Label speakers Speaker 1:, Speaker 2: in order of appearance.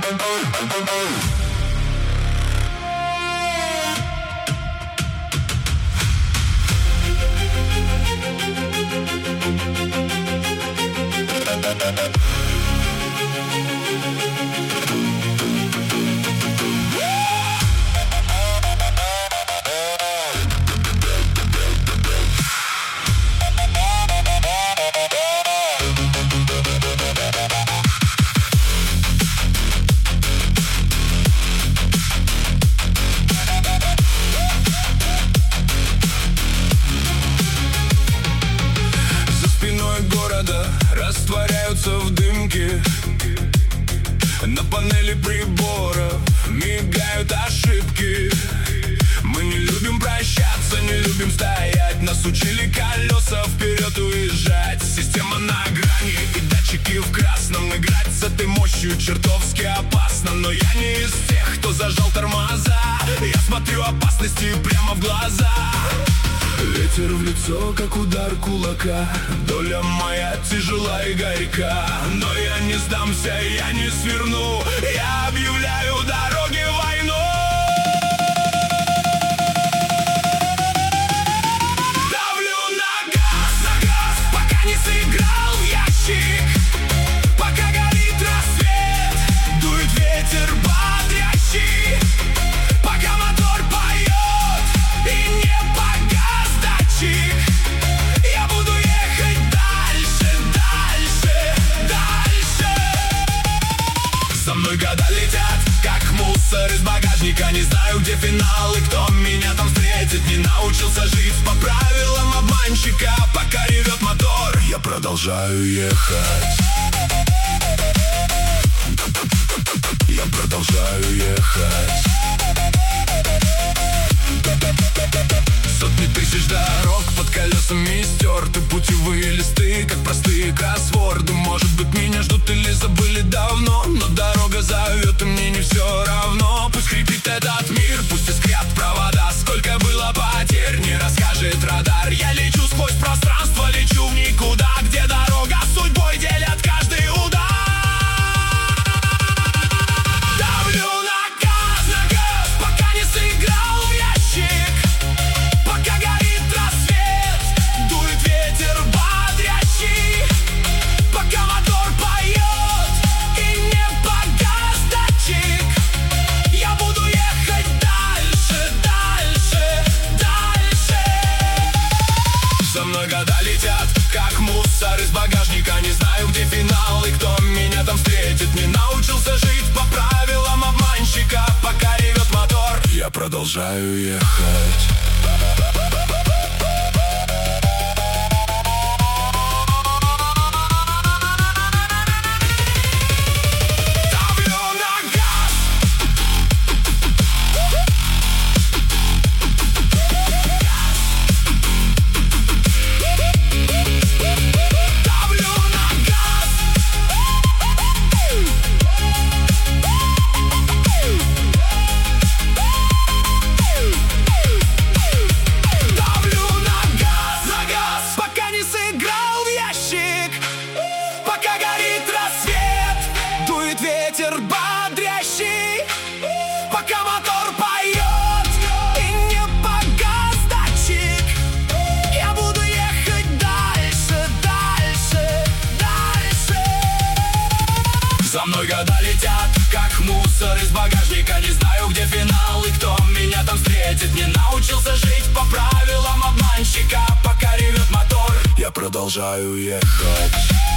Speaker 1: Растворяются в дымке. На панели приборов мигают ошибки. Мы не любим прощаться, не любим стоять. Нас учили колеса вперед уезжать. Система на грани и датчики в красном. Играть с этой мощью чертовски опасно. Но я не из тех, кто зажал тормоза. Я смотрю опасности прямо в глаза. Ветер в лицо, как удар кулака. Доля моя тяжела и горька. Но я не сдамся, я не сверну. Я объявляю дороге войну. Давлю на газ, пока не сыграл в ящик. Пока горит рассвет, дует ветер бодрящий. Пока мотор поет и не погас датчик. Я буду ехать дальше, дальше, дальше. За мной года летят, как мусор из багажника. Не знаю, где финал и кто меня там встретит. Не научился жить по правилам обманщика. Пока ревет мотор, я продолжаю ехать. Я продолжаю ехать. Сотни тысяч дорог под колесами стерты. Путевые листы, как простые кроссворды. Может быть, меня ждут или забыли давно. Но дорога зовет, и мне не все равно. Пусть хрипит этот мир, пусть искрят провода. Сколько было потерь, не расскажет радар. Я лечу сквозь пространство, лечу в никуда. Где дорога судьбой делят каждый удар. Давлю на газ, пока не сыграл в ящик. Пока горит рассвет, дует ветер бодрящий. Пока мотор поет и не погас датчик. Я буду ехать дальше, дальше, дальше. За мной года летят, как мусор из багажника. Не знаю, где финал и кто меня там встретит. Не научился жить по правилам обманщика. Пока ревет мотор, я продолжаю ехать. Ветер бодрящий, пока мотор поет и не погас датчик. Я буду ехать дальше, дальше, дальше. За мной года летят, как мусор из багажника. Не знаю, где финал и кто меня там встретит. Не научился жить по правилам обманщика. Пока ревет мотор, я продолжаю ехать.